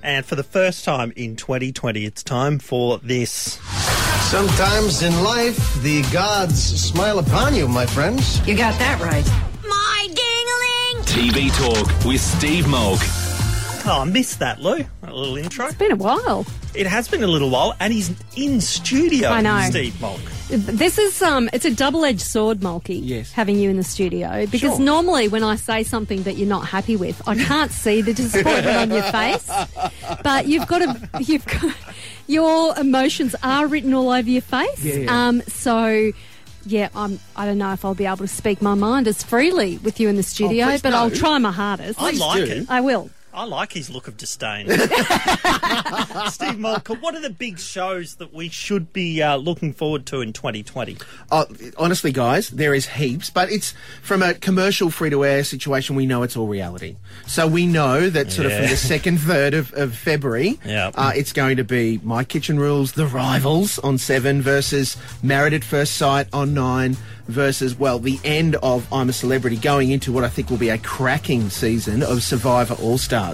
And for the first time in 2020, it's time for this. Sometimes in life, the gods smile upon you, my friends. You got that right. My ding-a-ling! TV Talk with Steve Mogg. Oh, I missed that, Lou. A little intro. It's been a while. It has been a little while, and he's in studio. I know. Steve Mogg. This is it's a double-edged sword, Mulkey. Yes. Having you in the studio, because normally when I say something that you're not happy with, I can't see the disappointment on your face. But you've got your emotions are written all over your face. Yeah. I don't know if I'll be able to speak my mind as freely with you in the studio, please but no. I'll try my hardest. I like do. it. I will. I like his look of disdain. Steve Mogg, what are the big shows that we should be looking forward to in 2020? Honestly, guys, there is heaps, but it's from a commercial free-to-air situation, we know it's all reality. So we know that sort of from the second, third of February, it's going to be My Kitchen Rules, The Rivals on 7 versus Married at First Sight on 9 versus, well, the end of I'm a Celebrity going into what I think will be a cracking season of Survivor All-Stars.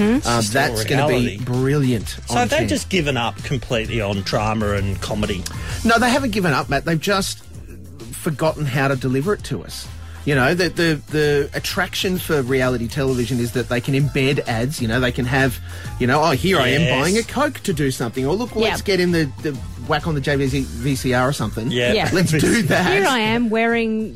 That's going to be brilliant. So have they just given up completely on drama and comedy? No, they haven't given up, Matt. They've just forgotten how to deliver it to us. You know, the attraction for reality television is that they can embed ads. You know, they can have, here I am buying a Coke to do something. Or look, let's get in the whack on the VCR or something. Yeah. Let's do that. Here I am wearing,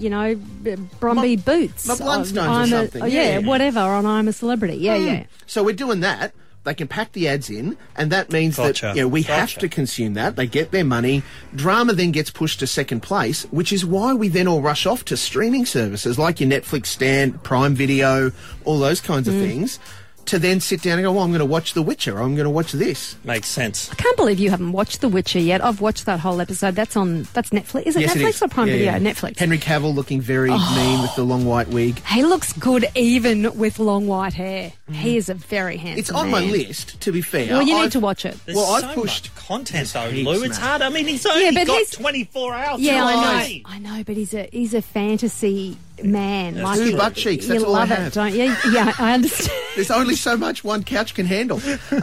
Brumby boots. My Bloodstones or something. Whatever, on I'm a Celebrity. Yeah. So we're doing that. They can pack the ads in, and that means that we have to consume that. They get their money. Drama then gets pushed to second place, which is why we then all rush off to streaming services like your Netflix, Stan, Prime Video, all those kinds of things, to then sit down and go, well, I'm going to watch The Witcher, or I'm going to watch this. Makes sense. I can't believe you haven't watched The Witcher yet. I've watched that whole episode. That's Netflix. Is it Yes, Netflix it is. or Prime Video? Yeah. Netflix. Henry Cavill looking very mean with the long white wig. He looks good even with long white hair. He is a very handsome It's on my man. list, to be fair. Well, you need to watch it. There's I've so pushed much content, though, heaps, Lou. It's mate. hard. I mean, he's only but got he's- 24 hours. Yeah, to I play. know, but he's a fantasy man. That's Two true. butt cheeks, that's you all I love have. it, don't you? Yeah, I understand. There's only so much one couch can handle.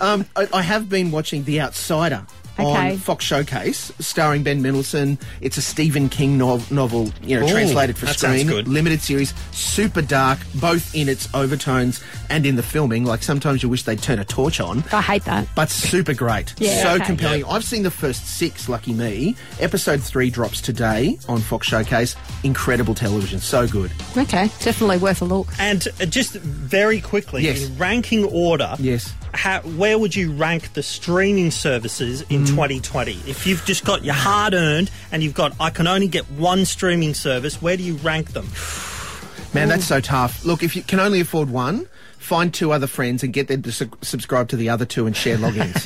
I have been watching The Outsider on Fox Showcase, starring Ben Mendelsohn. It's a Stephen King novel, translated for that sounds screen. good. Limited series, super dark, both in its overtones and in the filming. Like, sometimes you wish they'd turn a torch on. I hate that. But super great. Yeah, so okay. compelling. Yeah. I've seen the first 6, lucky me. Episode 3 drops today on Fox Showcase. Incredible television. So good. Okay, definitely worth a look. And just very quickly, Yes. in ranking order, Yes. where would you rank the streaming services in 2020? If you've just got your hard-earned and you've got, I can only get one streaming service, where do you rank them? Man, that's so tough. Look, if you can only afford one, find 2 other friends and get them to subscribe to the other 2 and share logins.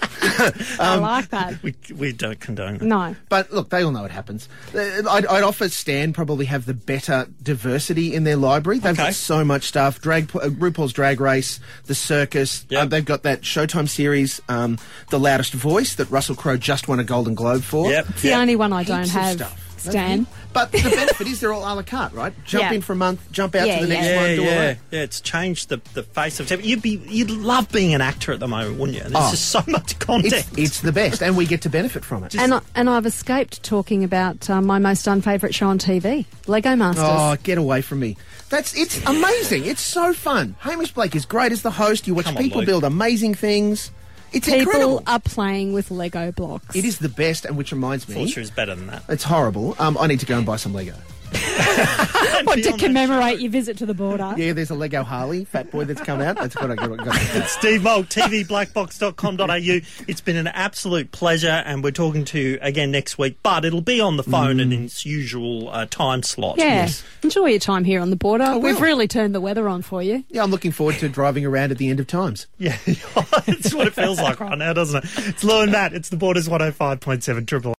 I like that. We don't condone that. No. But look, they all know it happens. I'd offer Stan probably have the better diversity in their library. They've got so much stuff. RuPaul's Drag Race, The Circus. Yep. They've got that Showtime series, The Loudest Voice, that Russell Crowe just won a Golden Globe for. Yep. It's the only one I don't Heaps of have, stuff. Stan. But the benefit is they're all a la carte, right? Jump in for a month, jump out to the next one. Do all that. Yeah, it's changed the face of TV. You'd love being an actor at the moment, wouldn't you? There's just so much content. It's the best, and we get to benefit from it. And I've escaped talking about my most unfavourite show on TV, Lego Masters. Oh, get away from me. It's amazing. It's so fun. Hamish Blake is great as the host. You watch Come on, people Luke. build amazing things. It's People incredible. are playing with Lego blocks. It is the best, and which reminds me, Fortune is better than that. it's horrible. I need to go and buy some Lego. What, to commemorate your visit to the border? Yeah, there's a Lego Harley, Fat Boy, that's come out. That's what I got. Steve Mogg, tvblackbox.com.au. It's been an absolute pleasure, and we're talking to you again next week, but it'll be on the phone and in its usual time slot. Yeah. Enjoy your time here on the border. will. We've really turned the weather on for you. Yeah, I'm looking forward to driving around at the end of times. Yeah, it's what it feels like right now, doesn't it? It's Lou and Matt. It's the Borders 105.7 Triple.